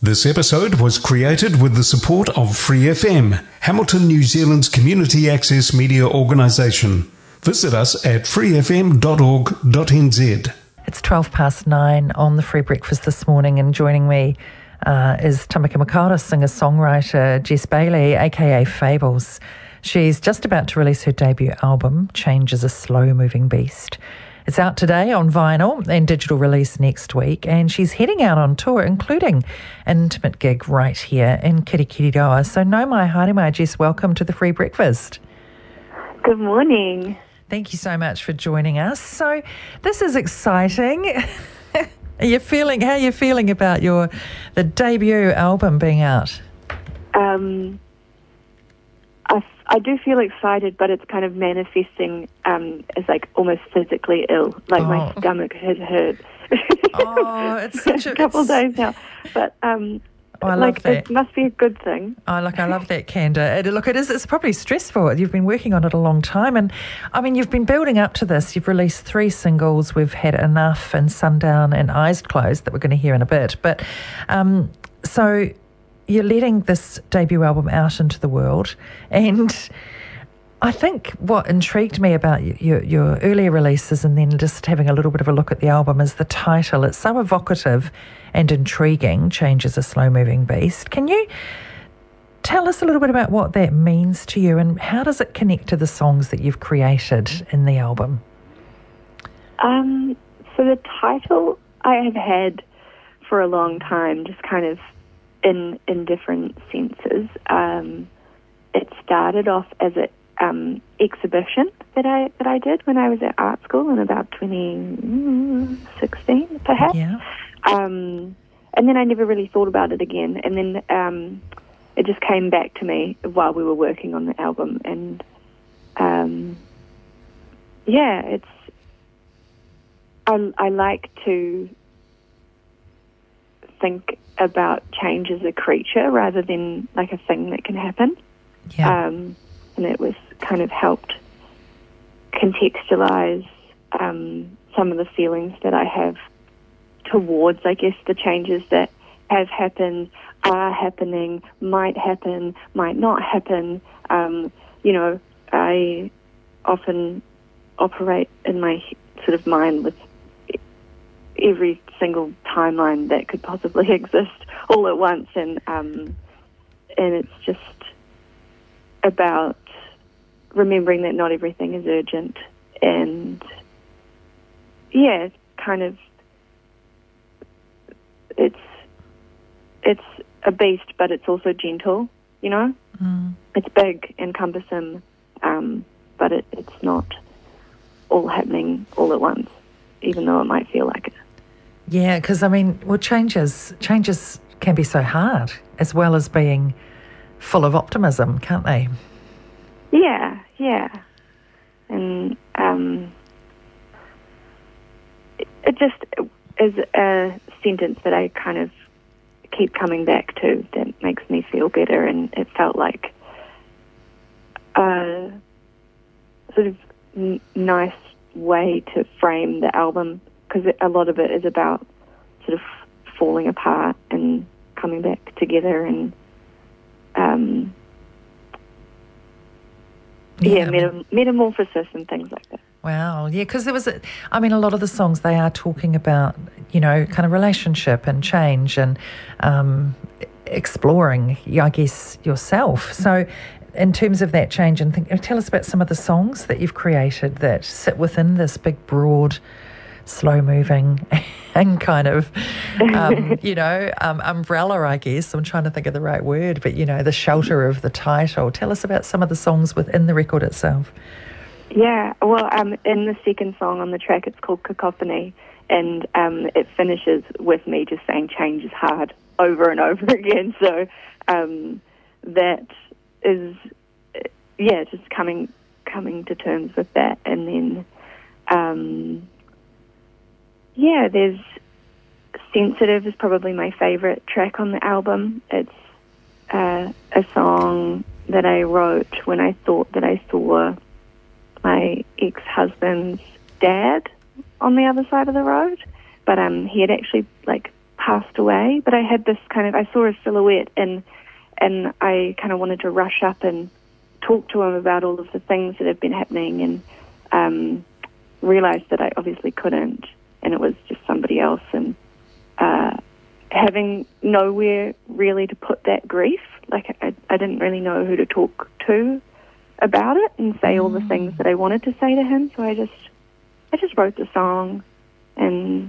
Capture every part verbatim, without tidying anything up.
This episode was created with the support of Free F M, Hamilton, New Zealand's community access media organisation. Visit us at free f m dot org dot n z. It's twelve past nine on the Free Breakfast this morning, and joining me uh, is Tamaki Makaurau, singer-songwriter Jess Bailey, aka Fables. She's just about to release her debut album, Change is a Slow-Moving Beast. It's out today on vinyl and digital release next week, and she's heading out on tour, including an intimate gig right here in Kirikiriroa. So no mai haere mai, Jess, welcome to the Free Breakfast. Good morning. Thank you so much for joining us. So this is exciting. Are you feeling, how are you feeling about your the debut album being out? Um, I, I do feel excited, but it's kind of manifesting um, as like almost physically ill. Like oh. my stomach has hurt. Oh, it's such a, a couple it's... days now. But um, oh, I like love that. It must be a good thing. Oh, look, I love that candour. It, look, it is. It's probably stressful. You've been working on it a long time, and I mean, you've been building up to this. You've released three singles. We've had Enough and Sundown and Eyes Closed that we're going to hear in a bit. But um, so you're letting this debut album out into the world, and I think what intrigued me about your, your earlier releases and then just having a little bit of a look at the album is the title. It's so evocative and intriguing, Change is a Slow-Moving Beast. Can you tell us a little bit about what that means to you, and how does it connect to the songs that you've created in the album? Um, so the title I have had for a long time, just kind of in in different senses. Um, it started off as an um, exhibition that I that I did when I was at art school in about twenty sixteen, perhaps. Yeah. Um, and then I never really thought about it again. And then um, it just came back to me while we were working on the album. And um, yeah, it's I, I like to think about change as a creature rather than like a thing that can happen. Yeah. Um, and it was kind of helped contextualize um, some of the feelings that I have towards, I guess, the changes that have happened, are happening, might happen, might not happen. Um, you know, I often operate in my sort of mind with every single timeline that could possibly exist all at once, and um, and it's just about remembering that not everything is urgent, and yeah, kind of it's it's a beast, but it's also gentle, you know. Mm. It's big and cumbersome, um, but it, it's not all happening all at once, even though it might feel like it. Yeah, because I mean, well, changes changes can be so hard, as well as being full of optimism, can't they? Yeah, yeah, and um, it, it just is a sentence that I kind of keep coming back to that makes me feel better, and it felt like a sort of n- nice way to frame the album, because a lot of it is about sort of falling apart and coming back together, and um, yeah, yeah metam- I mean, metamorphosis and things like that. Wow, yeah, because there was, a, I mean, a lot of the songs, they are talking about, you know, kind of relationship and change and um, exploring, I guess, yourself. So in terms of that change, and think, tell us about some of the songs that you've created that sit within this big, broad, slow-moving and kind of, um, you know, um, umbrella, I guess. I'm trying to think of the right word, but, you know, the shelter of the title. Tell us about some of the songs within the record itself. Yeah, well, um, in the second song on the track, it's called Cacophony, and um, it finishes with me just saying change is hard over and over again. So um, that is, yeah, just coming coming to terms with that. And then, um, yeah, there's Sensitive is probably my favourite track on the album. It's uh, a song that I wrote when I thought that I saw my ex-husband's dad on the other side of the road, but um, he had actually like passed away, but I had this kind of, I saw a silhouette and and I kind of wanted to rush up and talk to him about all of the things that have been happening, and um, realised that I obviously couldn't, and it was just somebody else, and uh, having nowhere really to put that grief, like I, I didn't really know who to talk to about it and say all the things that I wanted to say to him, so I just I just wrote the song, and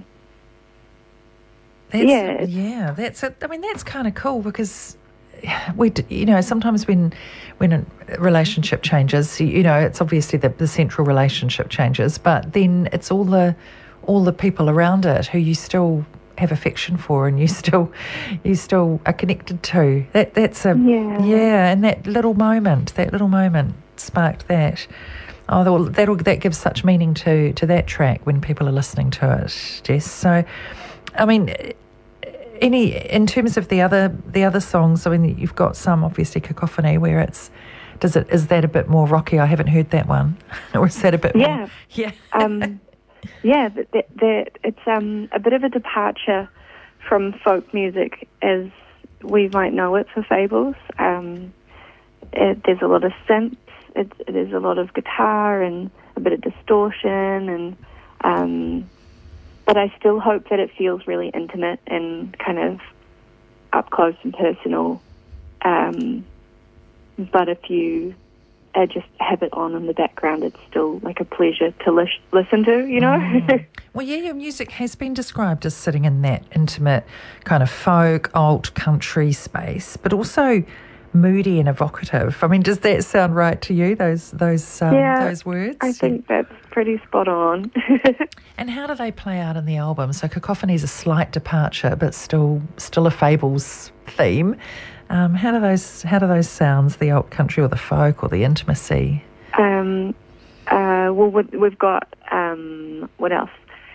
that's, yeah, yeah, that's it. I mean, that's kind of cool, because we, you know, sometimes when when a relationship changes, you know, it's obviously the, the central relationship changes, but then it's all the all the people around it who you still have affection for, and you still you still are connected to. That that's a yeah, yeah, and that little moment, that little moment sparked that. Oh, that'll that gives such meaning to to that track when people are listening to it, Jess. So, I mean, any in terms of the other the other songs, I mean, you've got some, obviously, Cacophony, where it's does it is that a bit more rocky? I haven't heard that one, or is that a bit yeah, more? Yeah, um, yeah. That, that, that it's um a bit of a departure from folk music as we might know it for Fables. Um, it, there's a lot of synth. It, there's a lot of guitar and a bit of distortion, and um, but I still hope that it feels really intimate and kind of up close and personal. Um, but if you uh, just have it on in the background, it's still like a pleasure to lis- listen to, you know? Mm. Well, yeah, your music has been described as sitting in that intimate kind of folk, alt, country space, but also moody and evocative. I mean, does that sound right to you, those those um, yeah, those words? I think that's pretty spot on. And how do they play out in the album? So Cacophony is a slight departure, but still still a Fables theme. Um, how do those how do those sounds, the alt country or the folk or the intimacy? Um, uh, well, we've got, um, what else?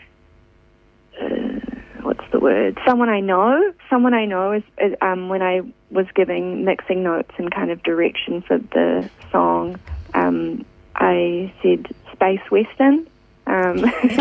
Uh, what's the word? Someone I know. Someone I know is, is um, when I was giving mixing notes and kind of direction for the song, um, I said space western. Um,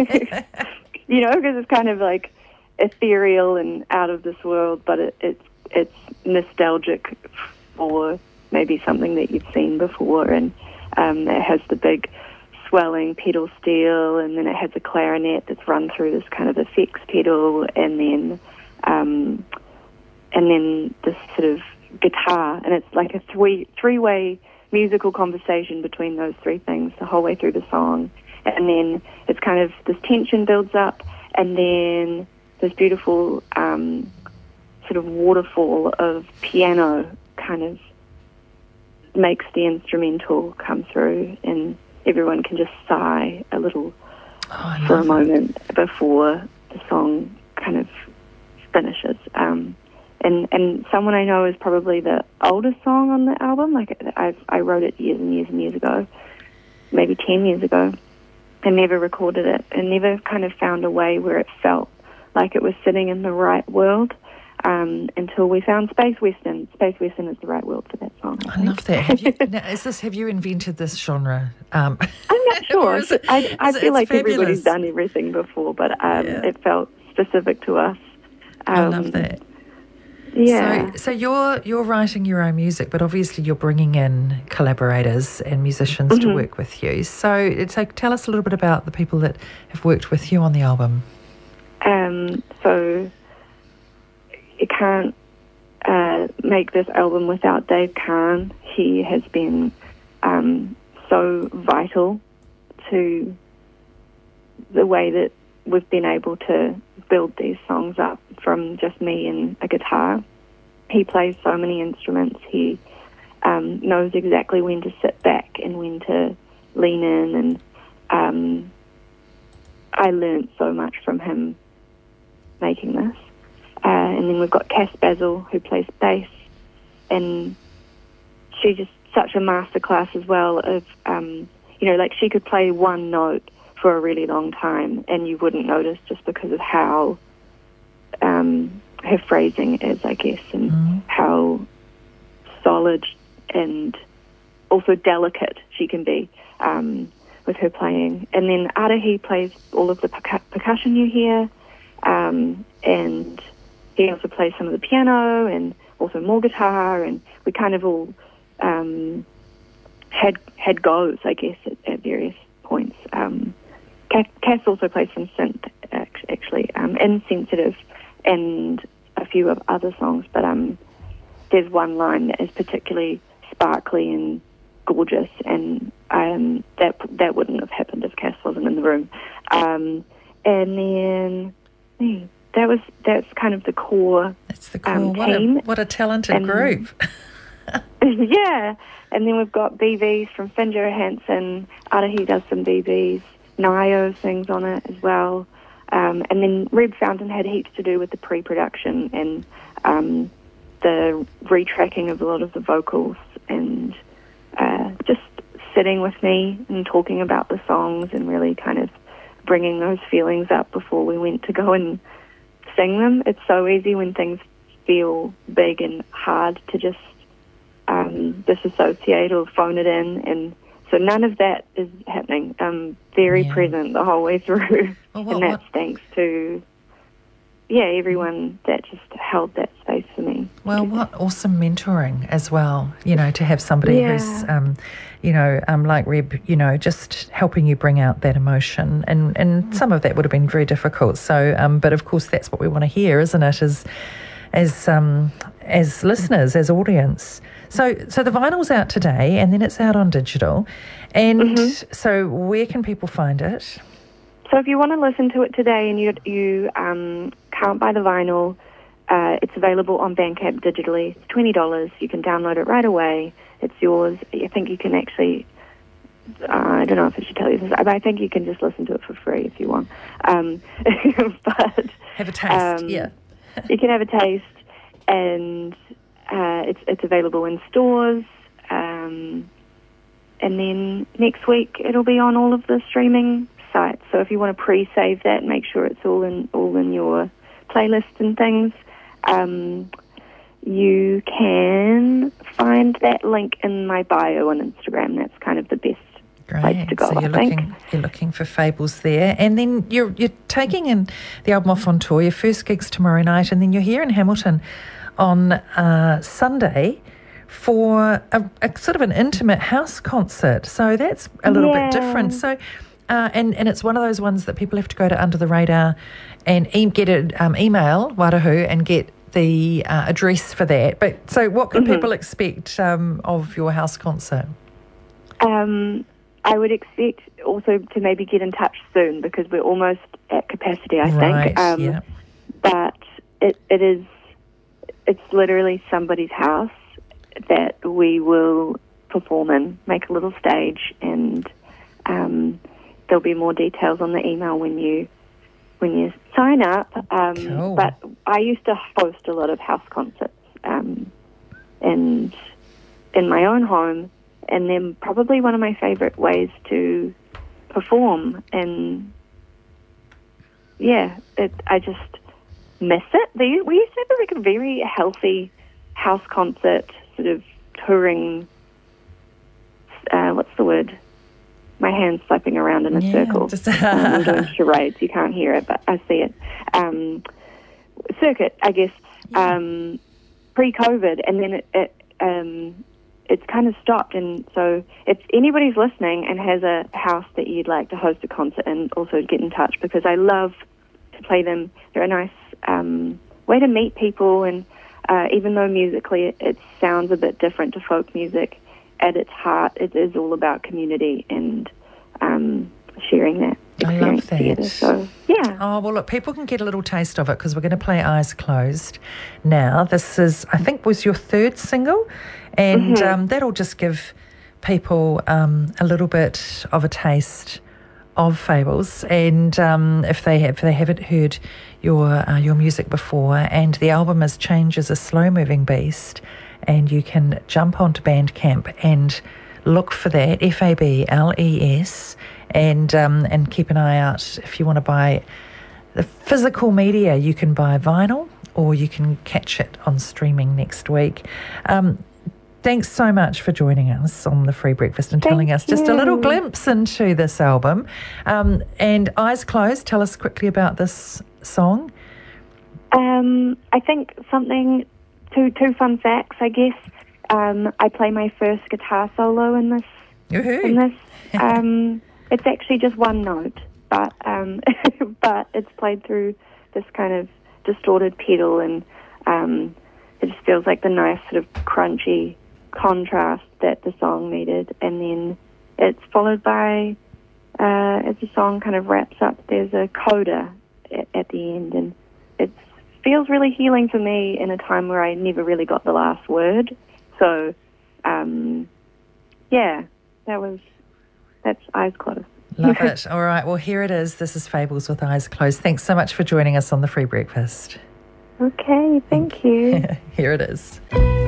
you know, because it's kind of like ethereal and out of this world, but it, it's it's nostalgic for maybe something that you've seen before, and um, it has the big swelling pedal steel, and then it has a clarinet that's run through this kind of effects pedal, and then um, and then this sort of guitar, and it's like a three three way musical conversation between those three things the whole way through the song, and then it's kind of this tension builds up, and then this beautiful um, sort of waterfall of piano kind of makes the instrumental come through, and everyone can just sigh a little oh, for a moment before the song kind of finishes. Um, and and Someone I Know is probably the oldest song on the album. Like I I wrote it years and years and years ago, maybe ten years ago, and never recorded it, and never kind of found a way where it felt like it was sitting in the right world. Um, until we found Space Western. Space Western is the right word for that song. I, I love that. Have you, now, is this? Have you invented this genre? Um, I'm not sure. it, I, I feel like fabulous. Everybody's done everything before, but um, yeah. It felt specific to us. Um, I love that. Yeah. So, so you're you're writing your own music, but obviously you're bringing in collaborators and musicians mm-hmm. to work with you. So, so tell us a little bit about the people that have worked with you on the album. Um. So. You can't uh, make this album without Dave Kahn. He has been um, so vital to the way that we've been able to build these songs up from just me and a guitar. He plays so many instruments. He um, knows exactly when to sit back and when to lean in, and um, I learned so much from him making this. Uh, and then we've got Cass Basil, who plays bass, and she's just such a masterclass as well of, um, you know, like she could play one note for a really long time and you wouldn't notice just because of how um, her phrasing is, I guess, and mm-hmm. how solid and also delicate she can be um, with her playing. And then Arahi plays all of the percu- percussion you hear, um, and he also plays some of the piano and also more guitar, and we kind of all um, had had goes, I guess, at, at various points. Um, Cass also plays some synth, actually, um, Insensitive, and a few of other songs, but um, there's one line that is particularly sparkly and gorgeous, and um, that that wouldn't have happened if Cass wasn't in the room. Um, and then hmm, that was that's kind of the core. That's the core. Um, what, a, team. what a talented and, group. Yeah, and then we've got B Bs from Finn Johansson. Arahi does some B Bs. Nio sings on it as well. Um, and then Reb Fountain had heaps to do with the pre-production and um, the retracking of a lot of the vocals, and uh, just sitting with me and talking about the songs and really kind of bringing those feelings up before we went to go and sing them. It's so easy when things feel big and hard to just um, disassociate or phone it in, and so none of that is happening. I'm very Yeah. present the whole way through, Well, what- and that's what- thanks to, yeah, everyone that just held that space for me. Well, what awesome mentoring as well, you know, to have somebody Yeah. who's, um, you know, um, like Reb, you know, just helping you bring out that emotion. And, and some of that would have been very difficult. So, um, but of course, that's what we want to hear, isn't it, as, as, um, as listeners, as audience. So, so the vinyl's out today, and then it's out on digital. And Mm-hmm. so where can people find it? So if you want to listen to it today and you you um, can't buy the vinyl, uh, it's available on Bandcamp digitally. It's twenty dollars. You can download it right away. It's yours. I think you can actually, uh, I don't know if I should tell you this, but I think you can just listen to it for free if you want. Um, but Have a taste, um, yeah. you can have a taste, and uh, it's it's available in stores. Um, and then next week it'll be on all of the streaming sites. So if you want to pre-save that, make sure it's all in all in your playlist and things. Um, you can find that link in my bio on Instagram. That's kind of the best place Great. to go, So you're I think. looking, you're looking for Fables there, and then you're you're taking in the album off on tour. Your first gig's tomorrow night, and then you're here in Hamilton on uh, Sunday for a, a sort of an intimate house concert. So that's a little Yeah. bit different. So. Uh, and, and it's one of those ones that people have to go to Under the Radar and e- get an um, email, Warahu, and get the uh, address for that. But so what can Mm-hmm. people expect um, of your house concert? Um, I would expect also to maybe get in touch soon because we're almost at capacity, I Right, think. Um, yeah. But it, it is, it's literally somebody's house that we will perform in, make a little stage, and um, there'll be more details on the email when you when you sign up. Um, Cool. But I used to host a lot of house concerts, um, and in my own home, and they're probably one of my favourite ways to perform. And yeah, it, I just miss it. They, we used to have like a very healthy house concert sort of touring. Uh, what's the word? My hand's slapping around in a Yeah, circle. just- um, I'm doing charades. You can't hear it, but I see it. Um, circuit, I guess, um, pre-COVID, and then it, it um, it's kind of stopped. And so if anybody's listening and has a house that you'd like to host a concert in, also get in touch, because I love to play them. They're a nice um, way to meet people, and uh, even though musically it, it sounds a bit different to folk music, at its heart, it is all about community and um, sharing that I love experience that. together. So, yeah. Oh, well, look, people can get a little taste of it because we're going to play Eyes Closed now. This is, I think, was your third single, and Mm-hmm. um, that'll just give people um, a little bit of a taste of Fables. And um, if they have, if they haven't heard your uh, your music before, and the album is Change is a Slow-Moving Beast, and you can jump onto Bandcamp and look for that, F A B L E S, and um, and keep an eye out if you want to buy the physical media. You can buy vinyl, or you can catch it on streaming next week. Um, thanks so much for joining us on the Free Breakfast and telling Thank us just a little you. glimpse into this album. Um, and Eyes Closed, tell us quickly about this song. Um, I think something, two two fun facts, I guess. Um, I play my first guitar solo in this. Woohoo. In this, um, it's actually just one note, but um, but it's played through this kind of distorted pedal, and um, it just feels like the nice sort of crunchy contrast that the song needed. And then it's followed by, uh, as the song kind of wraps up, there's a coda at, at the end, and it feels really healing for me in a time where I never really got the last word. So, um, yeah, that was, that's Eyes Closed. Love it. All right, well, here it is. This is Fables with Eyes Closed. Thanks so much for joining us on the Free Breakfast. Okay, thank you. Here it is.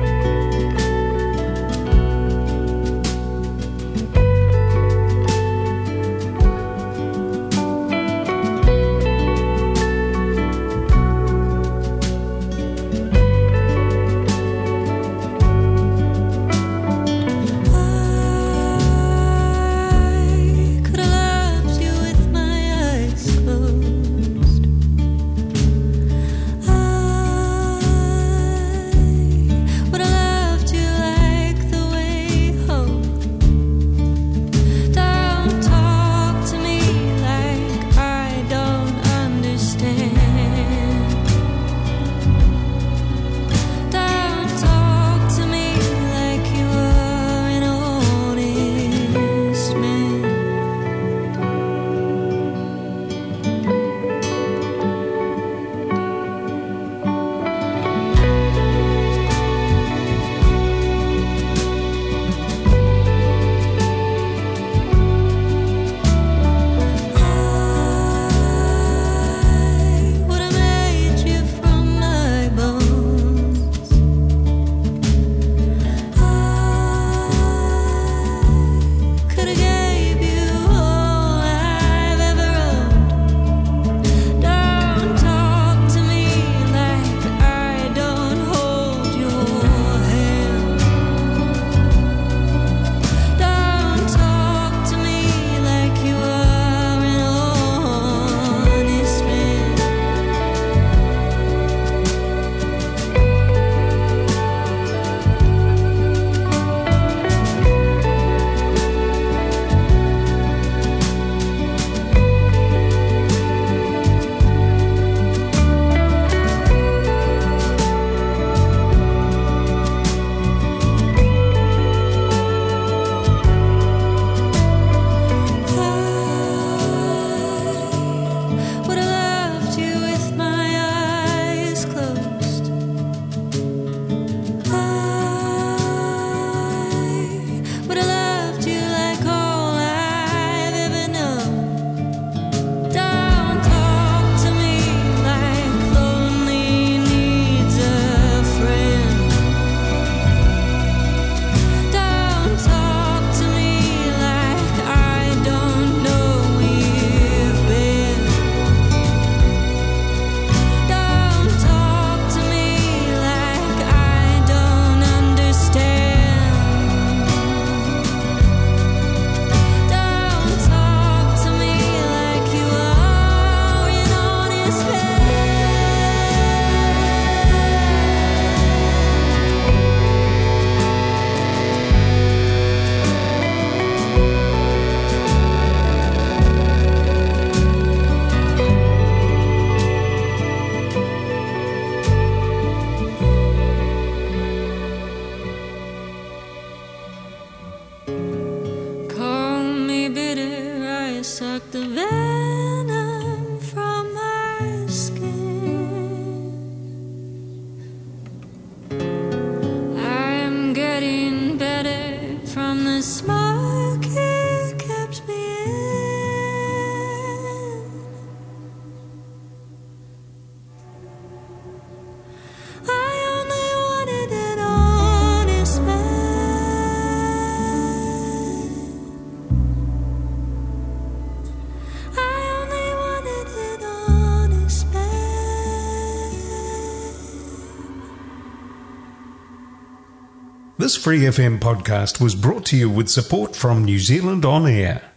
suck the venom from my skin. I'm getting better from the smoke you kept me in. I only wanted an honest man. I only wanted an honest man. This Free F M podcast was brought to you with support from New Zealand On Air.